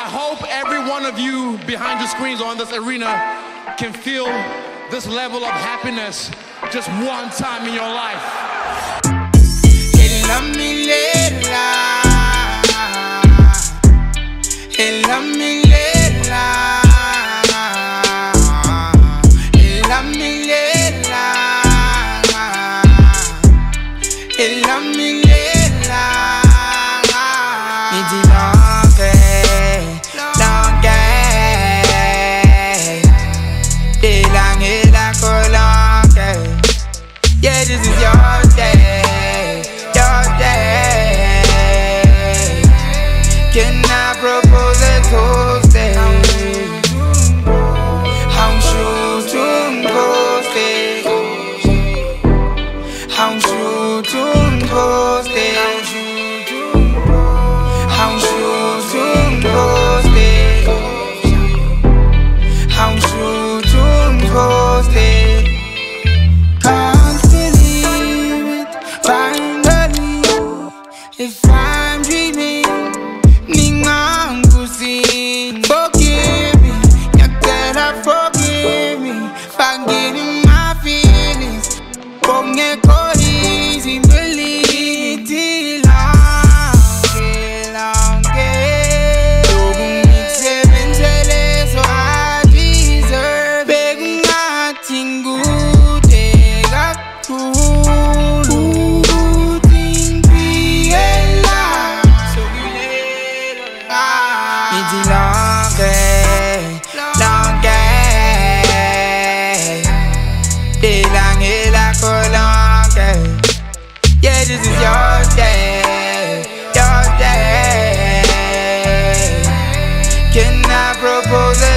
I hope every one of you behind the screens or in this arena can feel this level of happiness just one time in your life. Yeah, this is your day, your day. Can I propose a toast? How should you post it? How should you post it? How should you post it? How should you post it? If I'm dreaming, ningangusin. Forgive me, Nyatela, forgive me. Forgetting my feelings. Bongeko easy, believe it. Long, Dogun mix 7 tele, so I deserve. Begging nothing good, they got to. Yeah, this is your day, your day. Can I propose